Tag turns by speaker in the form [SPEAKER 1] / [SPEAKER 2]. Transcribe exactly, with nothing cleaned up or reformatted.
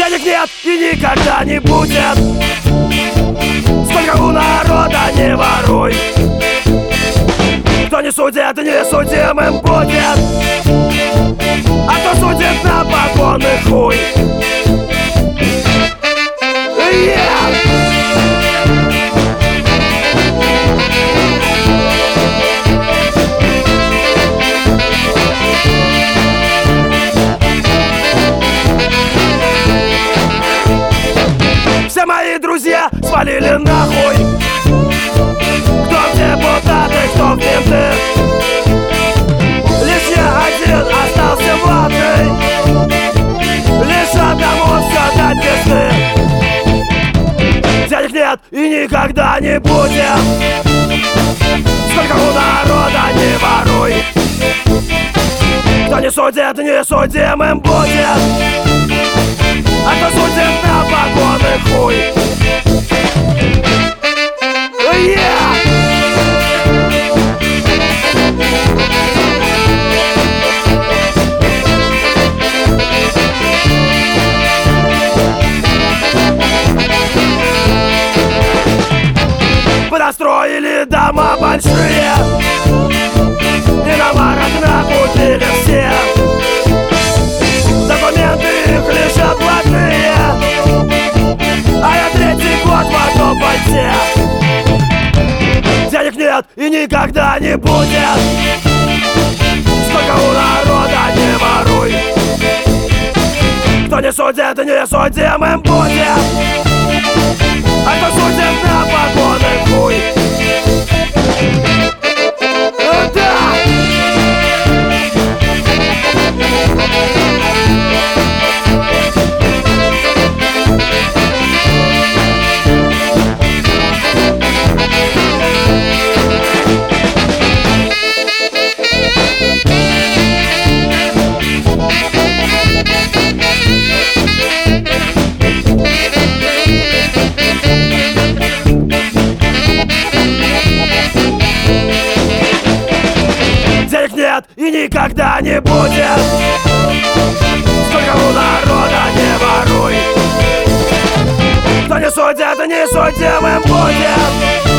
[SPEAKER 1] Денег нет и никогда не будет. Сколько у народа, не воруй. Кто не судит, не судимым будет. А кто судит на погоны хуй. Yeah! Все мои друзья свалили нахуй. Кто в депутаты, кто в менты. Лишь я один остался ватный. Лишь одному все дать пизды. Денег нет и никогда не будет. Сколько у народа, не воруй. Кто не судит, не судимым будет. А кто судит на погоны хуй. Yeah! Построили дома большие, иномарок накупили все. Документы их лежат блатные, а я третий год в одном пальте. Денег нет и никогда не будет. Сколько у народа, не воруй. Кто не судит, не судимым будет. А кто судит на погоны хуй. Да! И никогда не будет. Сколько у народа, не воруй. Кто не судит, не судимым будет.